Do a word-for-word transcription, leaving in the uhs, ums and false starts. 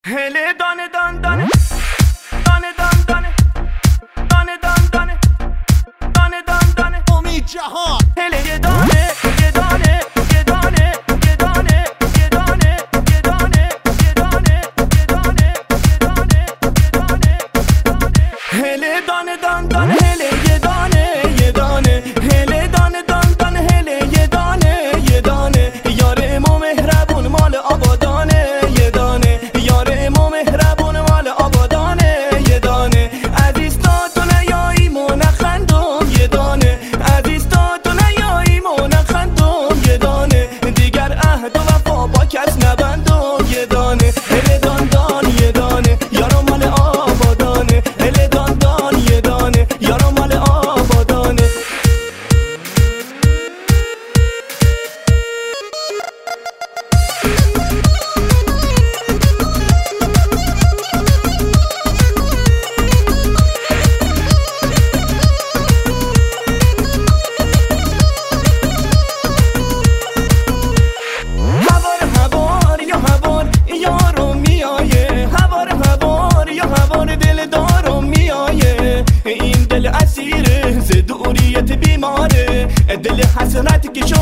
هله دانه دان دانه دانه دان دانه دانه دان دانه دانه دان دانه امید جهان هله یه دانه یه دانه یه دانه یه دانه یه دانه یه دانه یه دانه یه دانه یه دانه یه دانه هله دانه دان دانه هله یه دانه یه دانه هله دانه دان دانه هله یه دانه یه دانه یار امام مهربون مال آبادانه یه دانه یار امام مهربون مال آبادانه یه دانه عزیز تا تو نیایی منخندم یه دانه عزیز تا تو نیایی منخندم یه دانه دیگر عهد و وفا با کس نبندم یه دانه هله دان دان یه دانه یارم مال آبادانه هله دان دان یه دانه یارم مال آبادانه این دل اسیره ز دوریت بیماره دل حسرت که